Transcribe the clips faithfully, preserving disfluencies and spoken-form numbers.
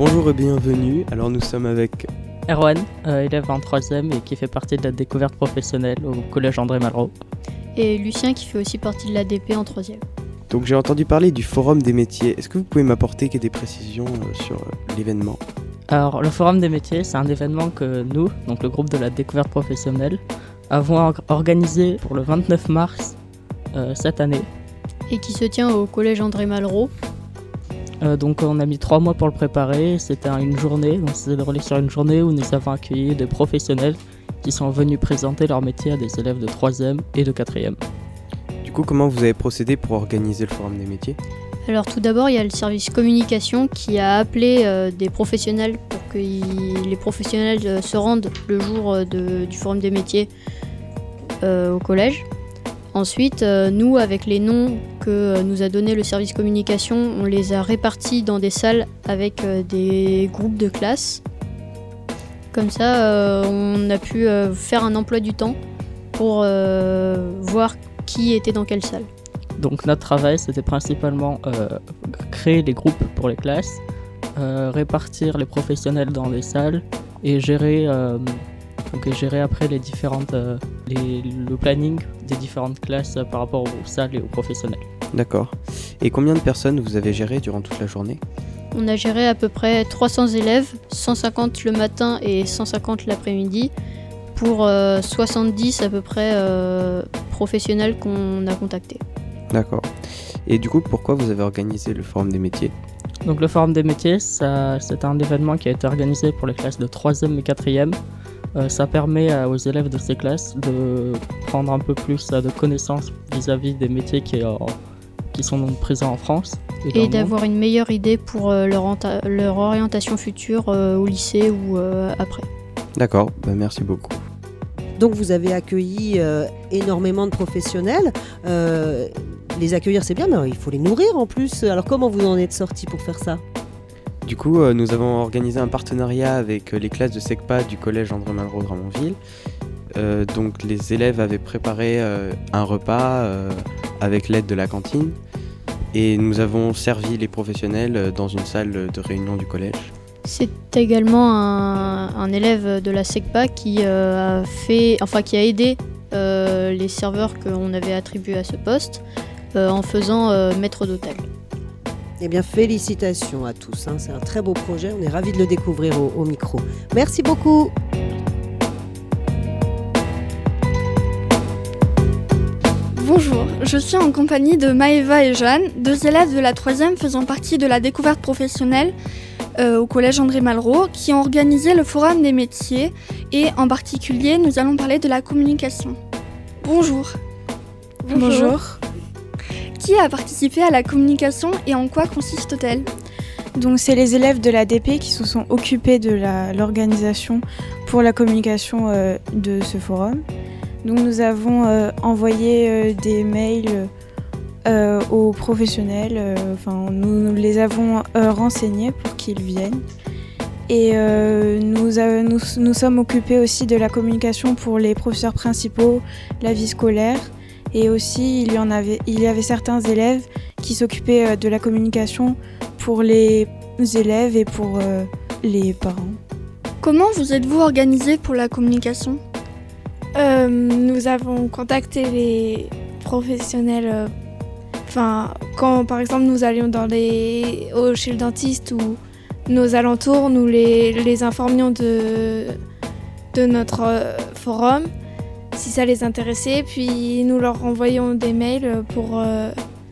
Bonjour et bienvenue, alors nous sommes avec Erwan, euh, élève en troisième et qui fait partie de la découverte professionnelle au collège André Malraux. Et Lucien qui fait aussi partie de l'A D P en troisième. Donc j'ai entendu parler du forum des métiers, est-ce que vous pouvez m'apporter des précisions euh, sur euh, l'événement ? Alors le forum des métiers, c'est un événement que nous, donc le groupe de la découverte professionnelle, avons or- organisé pour le vingt-neuf mars euh, cette année. Et qui se tient au collège André Malraux. Euh, donc on a mis trois mois pour le préparer, c'était une journée, donc c'est déroulé sur une journée où nous avons accueilli des professionnels qui sont venus présenter leur métier à des élèves de troisième et de quatrième. Du coup, comment vous avez procédé pour organiser le forum des métiers ? Alors tout d'abord, il y a le service communication qui a appelé euh, des professionnels pour que y- les professionnels euh, se rendent le jour euh, de- du forum des métiers euh, au collège. Ensuite, euh, nous, avec les noms que euh, nous a donné le service communication, on les a répartis dans des salles avec euh, des groupes de classe. Comme ça, euh, on a pu euh, faire un emploi du temps pour euh, voir qui était dans quelle salle. Donc notre travail, c'était principalement euh, créer des groupes pour les classes, euh, répartir les professionnels dans les salles et gérer, euh, donc, et gérer après les différentes, euh, les, le planning des différentes classes euh, par rapport aux salles et aux professionnels. D'accord. Et combien de personnes vous avez géré durant toute la journée ? On a géré à peu près trois cents élèves, cent cinquante le matin et cent cinquante l'après-midi, pour euh, soixante-dix à peu près euh, professionnels qu'on a contactés. D'accord. Et du coup, pourquoi vous avez organisé le forum des métiers ? Donc le forum des métiers, ça, c'est un événement qui a été organisé pour les classes de troisième et quatrième. Euh, ça permet euh, aux élèves de ces classes de prendre un peu plus euh, de connaissances vis-à-vis des métiers qui, euh, qui sont donc présents en France. Et, dans Et le monde. d'avoir une meilleure idée pour euh, leur, enta- leur orientation future euh, au lycée ou euh, après. D'accord, bah merci beaucoup. Donc vous avez accueilli euh, énormément de professionnels. Euh, les accueillir c'est bien, mais il faut les nourrir en plus. Alors comment vous en êtes sortis pour faire ça ? Du coup, euh, nous avons organisé un partenariat avec euh, les classes de SECPA du collège André Malraux de Ramonville. Euh, donc les élèves avaient préparé euh, un repas euh, avec l'aide de la cantine et nous avons servi les professionnels euh, dans une salle de réunion du collège. C'est également un, un élève de la SECPA qui, euh, a, fait, enfin, qui a aidé euh, les serveurs qu'on avait attribués à ce poste euh, en faisant euh, maître d'hôtel. Eh bien félicitations à tous, hein. C'est un très beau projet, on est ravis de le découvrir au, au micro. Merci beaucoup. Bonjour, je suis en compagnie de Maëva et Jeanne, deux élèves de la troisième faisant partie de la découverte professionnelle euh, au collège André Malraux, qui ont organisé le forum des métiers et en particulier nous allons parler de la communication. Bonjour. Bonjour. Qui a participé à la communication et en quoi consiste-t-elle ? Donc c'est les élèves de l'A D P qui se sont occupés de la, l'organisation pour la communication euh, de ce forum. Donc nous avons euh, envoyé euh, des mails euh, aux professionnels, euh, enfin nous, nous les avons euh, renseignés pour qu'ils viennent. Et euh, nous, a, nous, nous sommes occupés aussi de la communication pour les professeurs principaux, la vie scolaire. Et aussi il y, en avait, il y avait certains élèves qui s'occupaient euh, de la communication pour les élèves et pour euh, les parents. Comment vous êtes-vous organisé pour la communication ? Euh, nous avons contacté les professionnels, euh, enfin, quand par exemple nous allions dans les, au, chez le dentiste ou nos alentours, nous les, les informions de, de notre euh, forum, si ça les intéressait, puis nous leur envoyions des mails pour euh,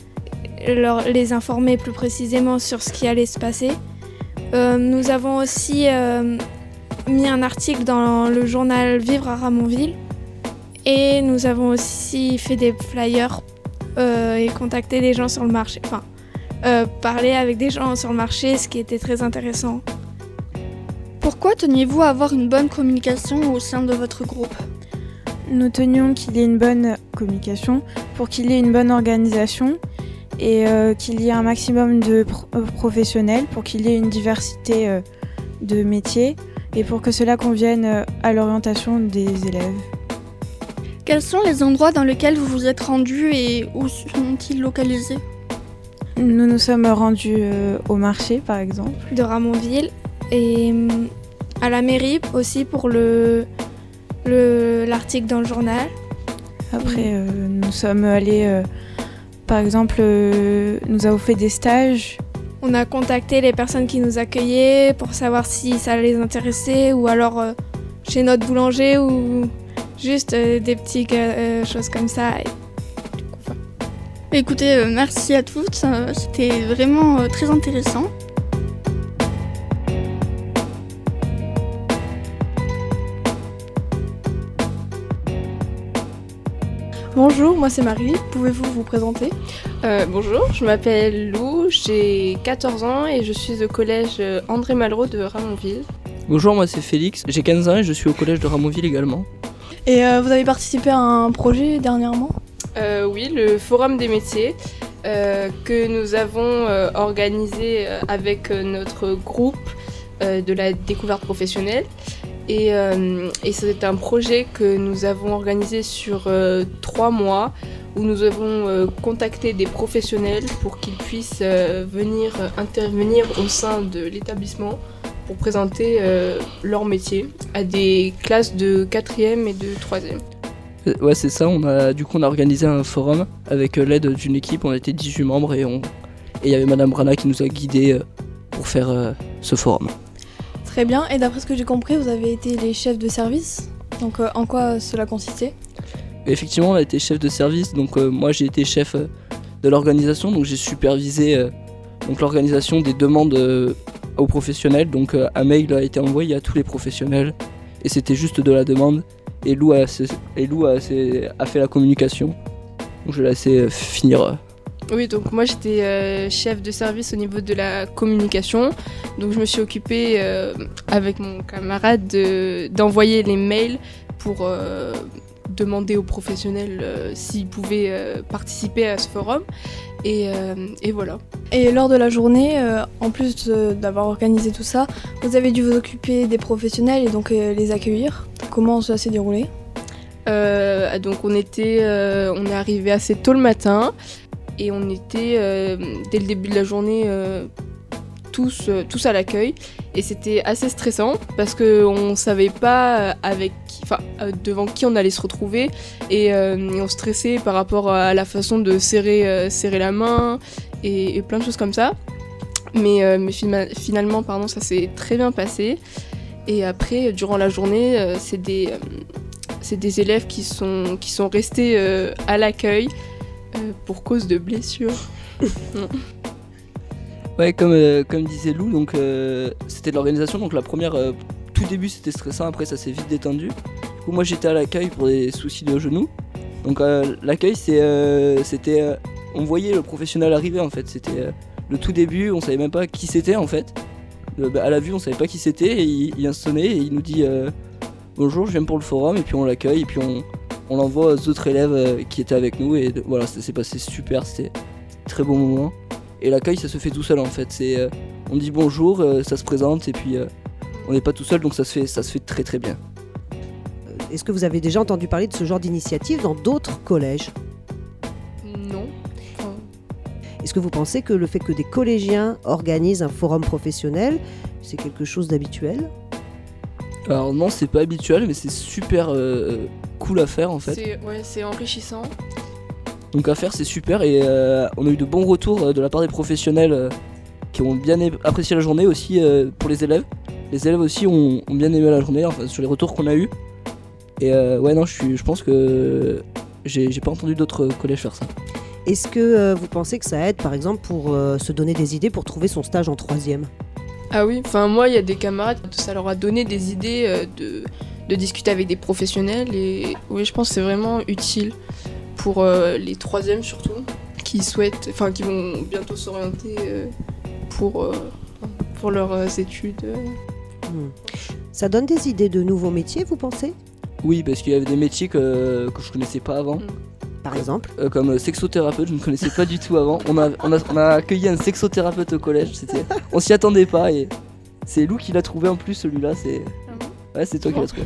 leur, les informer plus précisément sur ce qui allait se passer. Euh, nous avons aussi euh, mis un article dans le journal Vivre à Ramonville. Et nous avons aussi fait des flyers euh, et contacté des gens sur le marché, enfin, euh, parler avec des gens sur le marché, ce qui était très intéressant. Pourquoi teniez-vous à avoir une bonne communication au sein de votre groupe ? Nous tenions qu'il y ait une bonne communication pour qu'il y ait une bonne organisation et euh, qu'il y ait un maximum de pro- euh, professionnels, pour qu'il y ait une diversité euh, de métiers et pour que cela convienne euh, à l'orientation des élèves. Quels sont les endroits dans lesquels vous vous êtes rendus et où sont-ils localisés ? Nous nous sommes rendus euh, au marché par exemple. De Ramonville et hum, à la mairie aussi pour le, le, l'article dans le journal. Après, euh, nous sommes allés, euh, par exemple, euh, nous avons fait des stages. On a contacté les personnes qui nous accueillaient pour savoir si ça les intéressait ou alors euh, chez notre boulanger ou juste euh, des petites euh, choses comme ça. Et... Écoutez, euh, merci à toutes, euh, c'était vraiment euh, très intéressant. Bonjour, moi c'est Marie, pouvez-vous vous présenter ? euh, Bonjour, je m'appelle Lou, j'ai quatorze ans et je suis au collège André Malraux de Ramonville. Bonjour, moi c'est Félix, j'ai quinze ans et je suis au collège de Ramonville également. Et euh, vous avez participé à un projet dernièrement ? euh, Oui, le Forum des métiers euh, que nous avons euh, organisé avec notre groupe euh, de la découverte professionnelle. Et, euh, et c'est un projet que nous avons organisé sur euh, trois mois où nous avons euh, contacté des professionnels pour qu'ils puissent euh, venir intervenir au sein de l'établissement pour présenter euh, leur métier à des classes de quatrième et de troisième. Ouais, c'est ça, on a, du coup on a organisé un forum avec euh, l'aide d'une équipe, on était dix-huit membres et il y avait Madame Brana qui nous a guidés euh, pour faire euh, ce forum. Très bien, et d'après ce que j'ai compris, vous avez été les chefs de service. Donc euh, en quoi cela consistait ? Effectivement, on a été chef de service, donc euh, moi j'ai été chef euh, de l'organisation, donc j'ai supervisé euh, donc, l'organisation des demandes euh, aux professionnels. Donc euh, un mail a été envoyé à tous les professionnels et c'était juste de la demande. Et Lou a, et Lou a, a fait la communication, donc je vais laisser euh, finir. Euh, Oui, donc moi j'étais euh, chef de service au niveau de la communication. Donc je me suis occupée euh, avec mon camarade de, d'envoyer les mails pour euh, demander aux professionnels euh, s'ils pouvaient euh, participer à ce forum. Et, euh, et voilà. Et lors de la journée, euh, en plus de, d'avoir organisé tout ça, vous avez dû vous occuper des professionnels et donc euh, les accueillir. Comment ça s'est déroulé ? euh, Donc on était, euh, on est arrivé assez tôt le matin. Et on était, euh, dès le début de la journée, euh, tous, euh, tous à l'accueil. Et c'était assez stressant parce qu'on ne savait pas avec qui, enfin, euh, devant qui on allait se retrouver. Et, euh, et on stressait par rapport à la façon de serrer, euh, serrer la main et, et plein de choses comme ça. Mais, euh, mais fina- finalement, pardon, ça s'est très bien passé. Et après, durant la journée, euh, c'est, des, euh, c'est des élèves qui sont, qui sont restés euh, à l'accueil. Euh, pour cause de blessures. Ouais, comme, euh, comme disait Lou, donc, euh, c'était de l'organisation. Donc la première, euh, tout début c'était stressant, après ça s'est vite détendu. Du coup moi j'étais à l'accueil pour des soucis de genoux. Donc euh, l'accueil c'est, euh, c'était, euh, on voyait le professionnel arriver en fait. C'était euh, le tout début, on savait même pas qui c'était en fait. Euh, bah, à la vue on savait pas qui c'était et il, il sonnait et il nous dit euh, bonjour, je viens pour le forum, et puis on l'accueille et puis on On l'envoie aux autres élèves euh, qui étaient avec nous et voilà, ça s'est passé super, c'était un très bon moment. Et l'accueil ça se fait tout seul en fait, c'est, euh, on dit bonjour, euh, ça se présente et puis euh, on n'est pas tout seul donc ça se fait, ça se fait très très bien. Est-ce que vous avez déjà entendu parler de ce genre d'initiative dans d'autres collèges ? Non. Enfin... Est-ce que vous pensez que le fait que des collégiens organisent un forum professionnel, c'est quelque chose d'habituel ? Alors non, c'est pas habituel mais c'est super euh, cool à faire en fait. C'est, ouais, c'est enrichissant. Donc à faire c'est super et euh, on a eu de bons retours euh, de la part des professionnels euh, qui ont bien é- apprécié la journée aussi euh, pour les élèves. Les élèves aussi ont, ont bien aimé la journée, enfin sur les retours qu'on a eu. Et euh, ouais non, je, suis, je pense que j'ai, j'ai pas entendu d'autres collèges faire ça. Est-ce que euh, vous pensez que ça aide par exemple pour euh, se donner des idées pour trouver son stage en troisième ? Ah oui, enfin moi il y a des camarades, ça leur a donné des idées euh, de, de discuter avec des professionnels et oui je pense que c'est vraiment utile pour euh, les troisièmes surtout, qui souhaitent, enfin qui vont bientôt s'orienter euh, pour, euh, pour leurs études. Hmm. Ça donne des idées de nouveaux métiers, vous pensez ? Oui, parce qu'il y avait des métiers que, que je connaissais pas avant. Mm. Par exemple ? Euh, comme sexothérapeute, je ne connaissais pas du tout avant. On a, on a, on a accueilli un sexothérapeute au collège, c'était, on s'y attendait pas et c'est Lou qui l'a trouvé en plus celui-là. C'est, ouais, c'est toi qui l'as trouvé.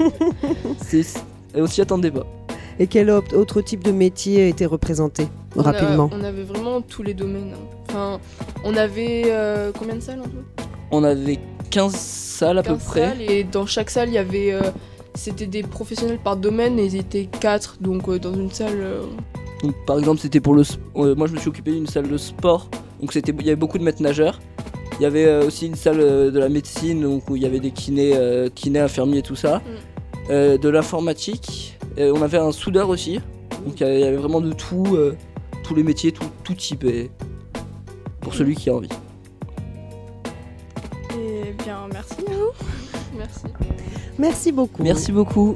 c'est, et on s'y attendait pas. Et quel autre type de métier était représenté on rapidement ? a, On avait vraiment tous les domaines. Hein. Enfin, on avait euh, combien de salles en tout ? On avait quinze salles à peu quinze près. salles, et dans chaque salle, il y avait... euh, c'était des professionnels par domaine et ils étaient quatre, donc euh, dans une salle... euh, Donc, par exemple, c'était pour le. sp- euh, moi, je me suis occupé d'une salle de sport. Donc, c'était, il y avait beaucoup de maîtres nageurs. Il y avait euh, aussi une salle euh, de la médecine, donc où il y avait des kinés, euh, kinés, infirmiers, tout ça. Euh, de l'informatique. Euh, on avait un soudeur aussi. Donc, il y avait vraiment de tout, euh, tous les métiers, tout, tout type. Et pour celui qui a envie. Et bien, merci à vous. Merci. Merci beaucoup. Merci beaucoup.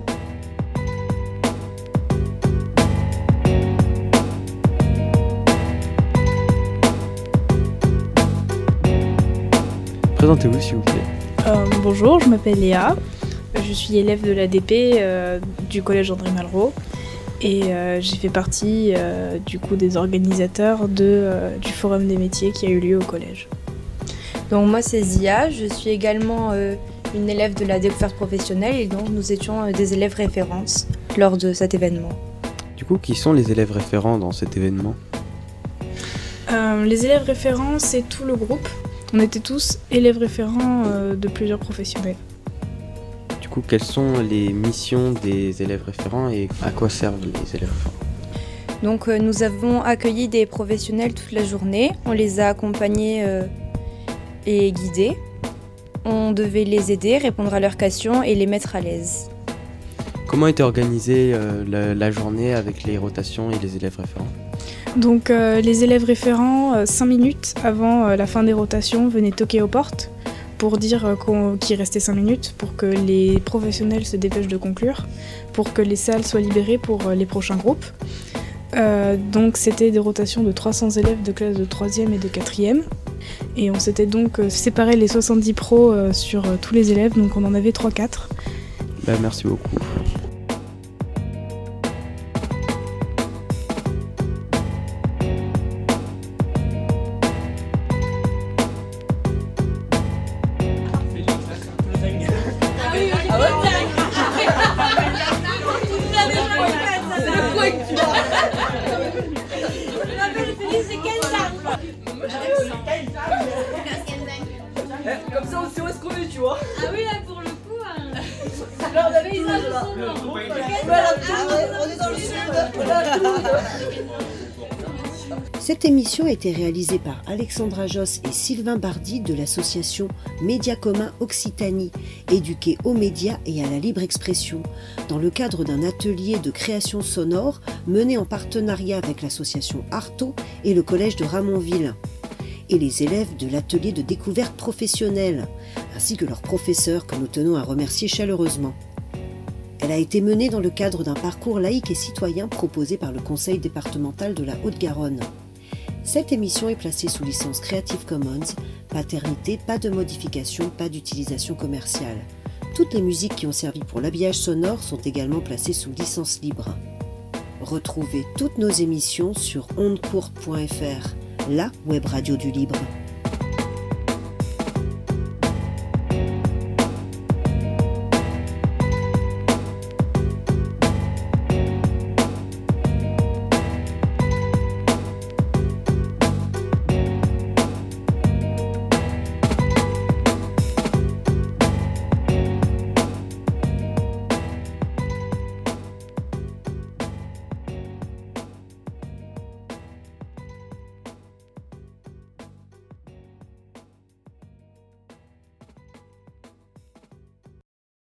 Présentez-vous s'il vous plaît. Euh, bonjour, je m'appelle Léa. Je suis élève de l'A D P euh, du collège André Malraux et euh, j'ai fait partie euh, du coup des organisateurs de, euh, du forum des métiers qui a eu lieu au collège. Donc moi c'est Zia, je suis également euh, une élève de la découverte professionnelle et donc nous étions euh, des élèves références lors de cet événement. Du coup, qui sont les élèves référents dans cet événement? Euh, les élèves référents, c'est tout le groupe. On était tous élèves référents euh, de plusieurs professionnels. Du coup, quelles sont les missions des élèves référents et à quoi servent les élèves référents? Donc euh, nous avons accueilli des professionnels toute la journée, on les a accompagnés euh, et guidés. On devait les aider, répondre à leurs questions et les mettre à l'aise. Comment était organisée euh, la, la journée avec les rotations et les élèves référents? Donc euh, les élèves référents, euh, cinq minutes avant euh, la fin des rotations, venaient toquer aux portes pour dire euh, qu'on, qu'il restait cinq minutes pour que les professionnels se dépêchent de conclure, pour que les salles soient libérées pour euh, les prochains groupes. Euh, donc c'était des rotations de trois cents élèves de classe de troisième et de quatrième. Et on s'était donc euh, séparé les soixante-dix pros euh, sur euh, tous les élèves, donc on en avait trois quatre. Bah, merci beaucoup. Comme ça, on sait où est-ce qu'on est, tu vois. Ah oui, là, pour le coup, hein. Alors, on a paysage là. sombre. On est dans le sud. Cette émission a été réalisée par Alexandra Josse et Sylvain Bardy de l'association Média Commun Occitanie, éduqués aux médias et à la libre expression, dans le cadre d'un atelier de création sonore mené en partenariat avec l'association Arto et le collège de Ramonville, et les élèves de l'atelier de découverte professionnelle, ainsi que leurs professeurs que nous tenons à remercier chaleureusement. Elle a été menée dans le cadre d'un parcours laïque et citoyen proposé par le Conseil départemental de la Haute-Garonne. Cette émission est placée sous licence Creative Commons, paternité, pas de modification, pas d'utilisation commerciale. Toutes les musiques qui ont servi pour l'habillage sonore sont également placées sous licence libre. Retrouvez toutes nos émissions sur ondes courtes point f r, la web radio du libre.